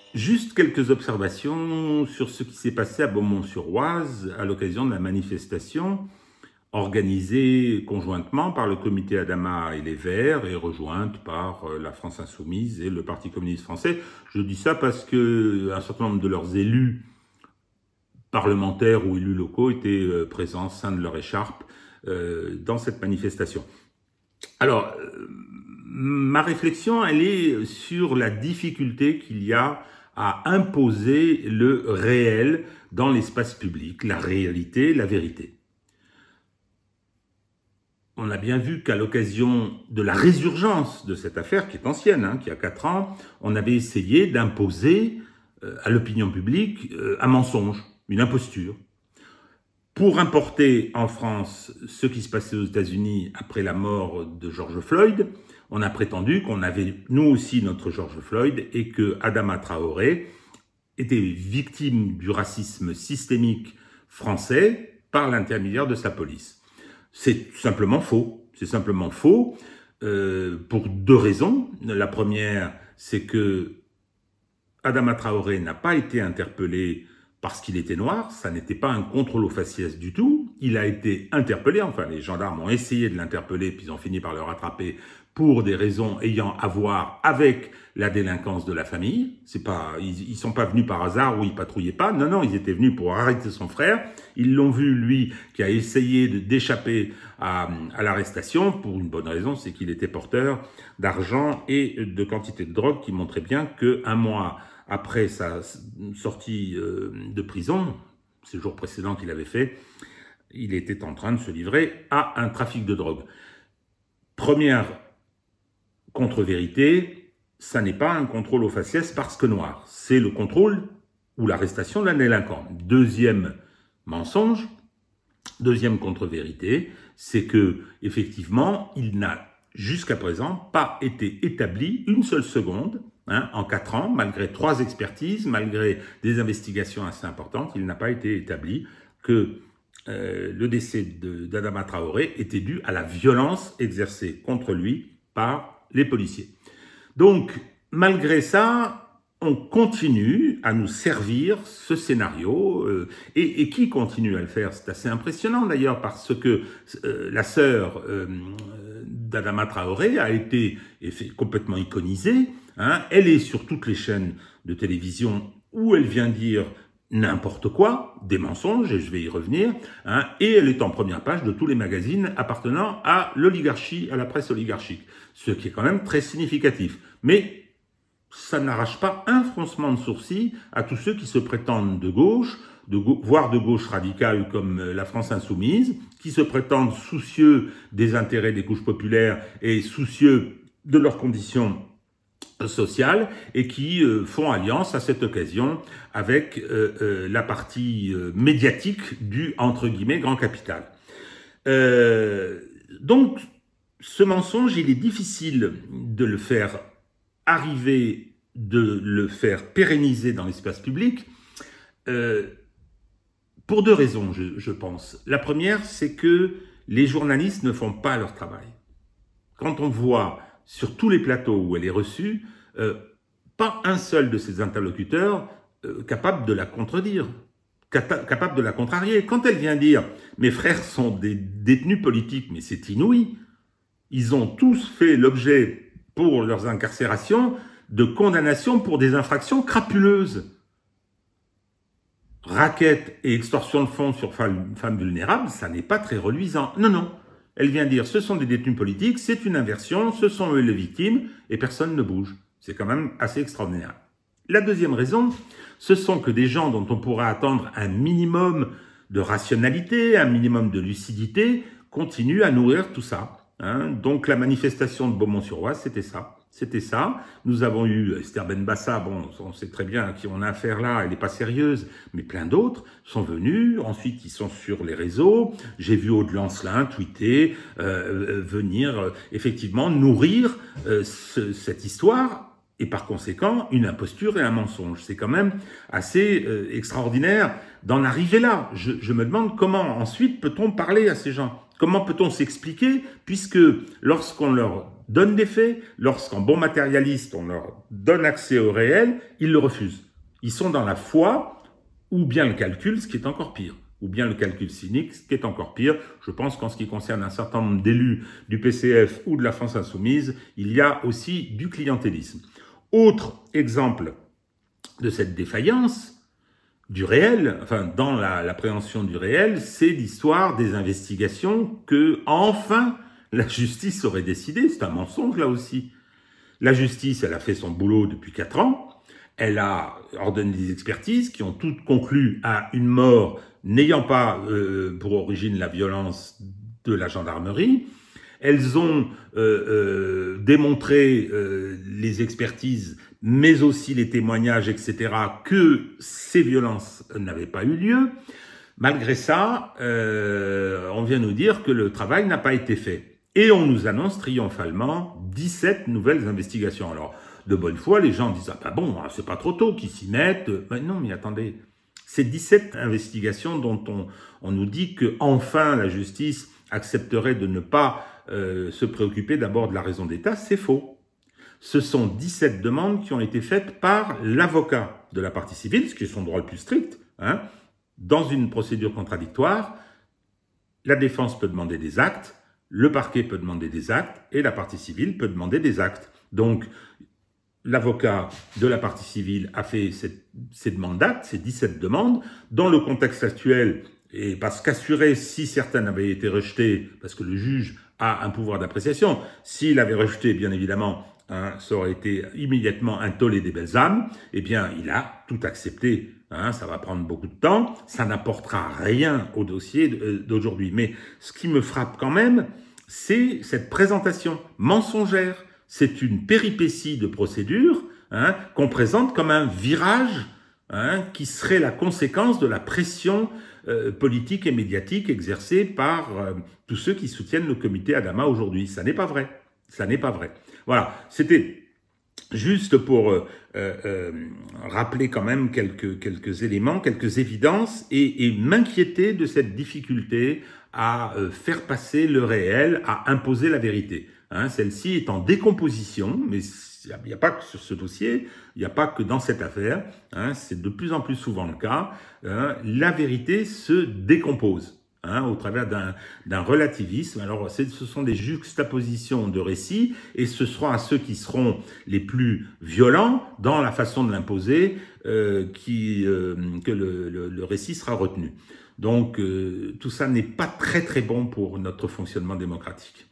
Juste quelques observations sur ce qui s'est passé à Beaumont-sur-Oise à l'occasion de la manifestation organisée conjointement par le comité Adama et les Verts et rejointe par la France Insoumise et le Parti communiste français. Je dis ça parce que un certain nombre de leurs élus parlementaires ou élus locaux étaient présents, sein de leur écharpe, dans cette manifestation. Alors, ma réflexion, elle est sur la difficulté qu'il y a à imposer le réel dans l'espace public, la réalité, la vérité. On a bien vu qu'à l'occasion de la résurgence de cette affaire, qui est ancienne, qui a 4 ans, on avait essayé d'imposer à l'opinion publique un mensonge, une imposture. Pour importer en France ce qui se passait aux États-Unis après la mort de George Floyd, on a prétendu qu'on avait nous aussi notre George Floyd et que Adama Traoré était victime du racisme systémique français par l'intermédiaire de sa police. C'est simplement faux. C'est simplement faux pour 2 raisons. La première, c'est que Adama Traoré n'a pas été interpellé parce qu'il était noir, ça n'était pas un contrôle aux faciès du tout. Il a été interpellé, enfin les gendarmes ont essayé de l'interpeller, puis ils ont fini par le rattraper pour des raisons ayant à voir avec la délinquance de la famille. C'est pas, ils sont pas venus par hasard ou ils patrouillaient pas. Non, non, ils étaient venus pour arrêter son frère. Ils l'ont vu, lui, qui a essayé d'échapper à l'arrestation pour une bonne raison, c'est qu'il était porteur d'argent et de quantité de drogue qui montrait bien qu'un mois après sa sortie de prison, ces jours précédents qu'il avait fait, il était en train de se livrer à un trafic de drogue. Première contre-vérité, ça n'est pas un contrôle aux faciès parce que noir. C'est le contrôle ou l'arrestation d'un délinquant. Deuxième mensonge, deuxième contre-vérité, c'est que effectivement, il n'a jusqu'à présent pas été établi une seule seconde en 4 ans, malgré 3 expertises, malgré des investigations assez importantes, il n'a pas été établi que le décès d'Adama Traoré était dû à la violence exercée contre lui par les policiers. Donc, malgré ça, on continue à nous servir ce scénario, et qui continue à le faire? C'est assez impressionnant d'ailleurs, parce que la sœur d'Adama Traoré a été complètement iconisée. Elle est sur toutes les chaînes de télévision où elle vient dire n'importe quoi, des mensonges, et je vais y revenir, et elle est en première page de tous les magazines appartenant à l'oligarchie, à la presse oligarchique, ce qui est quand même très significatif. Mais ça n'arrache pas un froncement de sourcil à tous ceux qui se prétendent de gauche, voire de gauche radicale comme la France Insoumise, qui se prétendent soucieux des intérêts des couches populaires et soucieux de leurs conditions sociales et qui font alliance à cette occasion avec la partie médiatique du, entre guillemets, grand capital. Donc, ce mensonge, il est difficile de le faire arriver, de le faire pérenniser dans l'espace public, pour 2 raisons, je pense. La première, c'est que les journalistes ne font pas leur travail. Quand on voit sur tous les plateaux où elle est reçue, pas un seul de ses interlocuteurs capable de la contredire, capable de la contrarier. Quand elle vient dire « mes frères sont des détenus politiques », mais c'est inouï. Ils ont tous fait l'objet, pour leurs incarcérations, de condamnations pour des infractions crapuleuses. Racket et extorsion de fonds sur femmes vulnérables, ça n'est pas très reluisant. Non, non. Elle vient dire, ce sont des détenus politiques, c'est une inversion, ce sont eux les victimes, et personne ne bouge. C'est quand même assez extraordinaire. La deuxième raison, ce sont que des gens dont on pourrait attendre un minimum de rationalité, un minimum de lucidité, continuent à nourrir tout ça. Donc la manifestation de Beaumont-sur-Oise, c'était ça. C'était ça. Nous avons eu Esther Benbassa, bon, on sait très bien à qui on a affaire là, elle n'est pas sérieuse, mais plein d'autres sont venus. Ensuite, ils sont sur les réseaux. J'ai vu Aude Lancelin tweeter, venir effectivement nourrir cette histoire, et par conséquent, une imposture et un mensonge. C'est quand même assez extraordinaire d'en arriver là. Je me demande comment ensuite peut-on parler à ces gens. Comment peut-on s'expliquer, puisque lorsqu'on leur donne des faits, lorsqu'en bon matérialiste, on leur donne accès au réel, ils le refusent. Ils sont dans la foi, ou bien le calcul, ce qui est encore pire. Ou bien le calcul cynique, ce qui est encore pire. Je pense qu'en ce qui concerne un certain nombre d'élus du PCF ou de la France Insoumise, il y a aussi du clientélisme. Autre exemple de cette défaillance du réel, enfin dans l'appréhension du réel, c'est l'histoire des investigations que, enfin, la justice aurait décidé. C'est un mensonge là aussi. La justice, elle a fait son boulot depuis 4 ans. Elle a ordonné des expertises qui ont toutes conclu à une mort n'ayant pas pour origine la violence de la gendarmerie. Elles ont démontré les expertises, mais aussi les témoignages, etc., que ces violences n'avaient pas eu lieu. Malgré ça, on vient nous dire que le travail n'a pas été fait. Et on nous annonce triomphalement 17 nouvelles investigations. Alors, de bonne foi, les gens disent « Ah bah bon, c'est pas trop tôt qu'ils s'y mettent. » Ben non, mais attendez, ces 17 investigations dont on nous dit que enfin la justice accepterait de ne pas se préoccuper d'abord de la raison d'État, c'est faux. Ce sont 17 demandes qui ont été faites par l'avocat de la partie civile, ce qui est son droit le plus strict. Dans une procédure contradictoire, la défense peut demander des actes, le parquet peut demander des actes et la partie civile peut demander des actes. Donc, l'avocat de la partie civile a fait ces demandes d'actes, ces 17 demandes. Dans le contexte actuel, et parce qu'assuré, si certaines avaient été rejetées, parce que le juge a un pouvoir d'appréciation, s'il avait rejeté, bien évidemment, ça aurait été immédiatement un tollé des belles âmes, eh bien, il a tout accepté. Ça va prendre beaucoup de temps, ça n'apportera rien au dossier d'aujourd'hui. Mais ce qui me frappe quand même, c'est cette présentation mensongère. C'est une péripétie de procédure qu'on présente comme un virage qui serait la conséquence de la pression politique et médiatique exercée par tous ceux qui soutiennent le comité Adama aujourd'hui. Ça n'est pas vrai. Ça n'est pas vrai. Voilà, c'était juste pour rappeler quand même quelques éléments, quelques évidences et m'inquiéter de cette difficulté à faire passer le réel, à imposer la vérité. Celle-ci est en décomposition, mais il n'y a pas que sur ce dossier, il n'y a pas que dans cette affaire, c'est de plus en plus souvent le cas, la vérité se décompose. Au travers d'un relativisme. Alors, ce sont des juxtapositions de récits, et ce sera à ceux qui seront les plus violents dans la façon de l'imposer que le récit sera retenu. Donc, tout ça n'est pas très très bon pour notre fonctionnement démocratique.